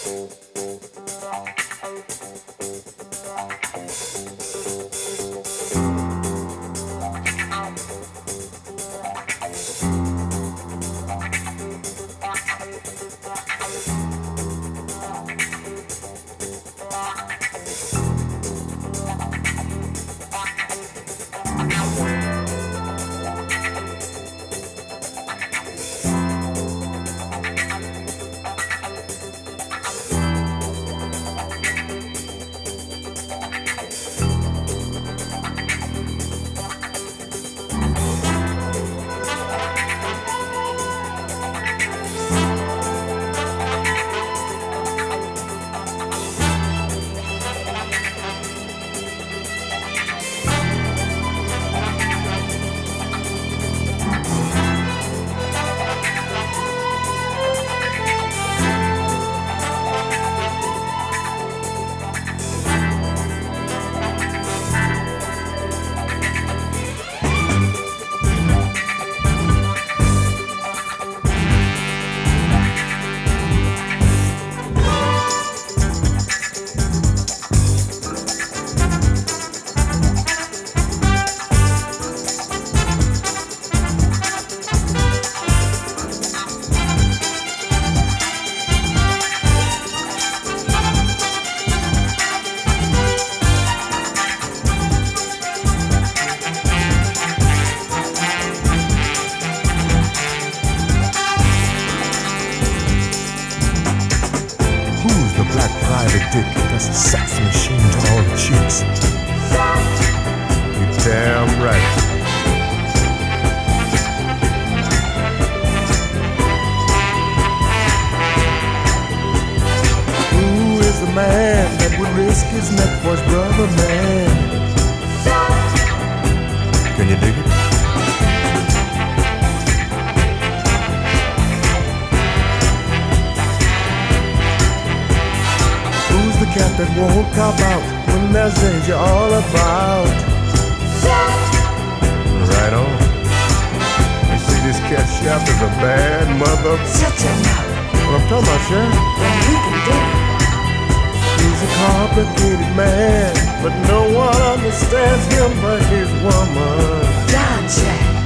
private dick, that's a sex machine to all the chicks. You're damn right. Who is the man that would risk his neck for his brother, man? Can you dig it? Who's the cat that won't cop out when there's danger all about? Right on. You see, this cat chef is a bad mother. Shut your mouth. What I'm talking about, Sharon? Then we can do it. He's a complicated man, but no one understands him but his woman. Don Jack.